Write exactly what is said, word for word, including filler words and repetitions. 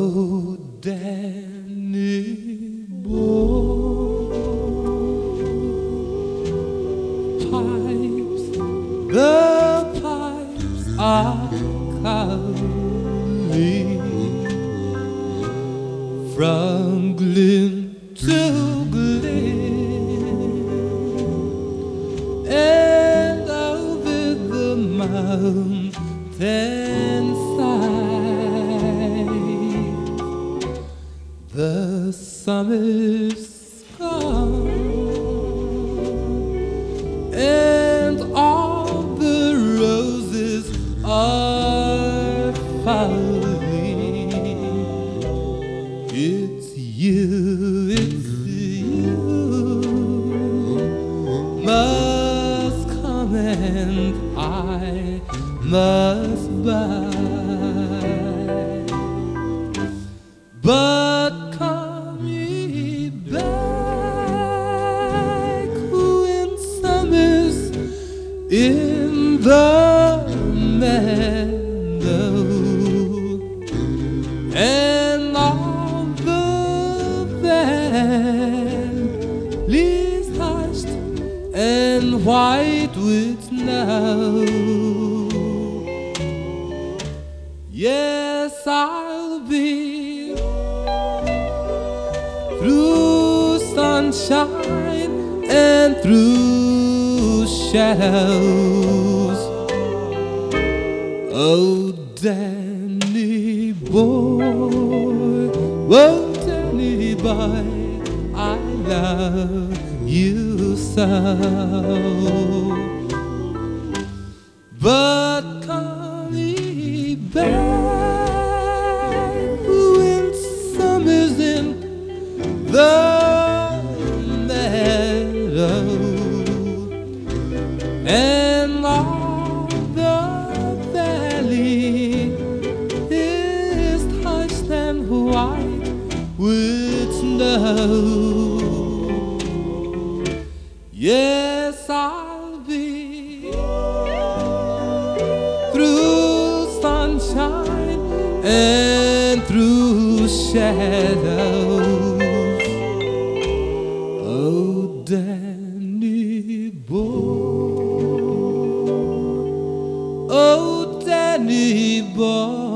Oh, Danny boy, pipes, the pipes are calling from glen to glen, and over the mountainside the summer's gone, and all the roses are falling. It's you, it's you must come, and I must buy. But come ye back when summer's in the meadow, and all the valleys hushed and white with snow. Yes, I'll be through sunshine and through shadows. Oh, Danny boy, oh, Danny boy, I love you so. But come ye back when summer's in the meadow, and all the valley is hushed and white with snow. Yes, I'll be through sunshine and through shadows. Oh, Danny boy, oh, Danny boy.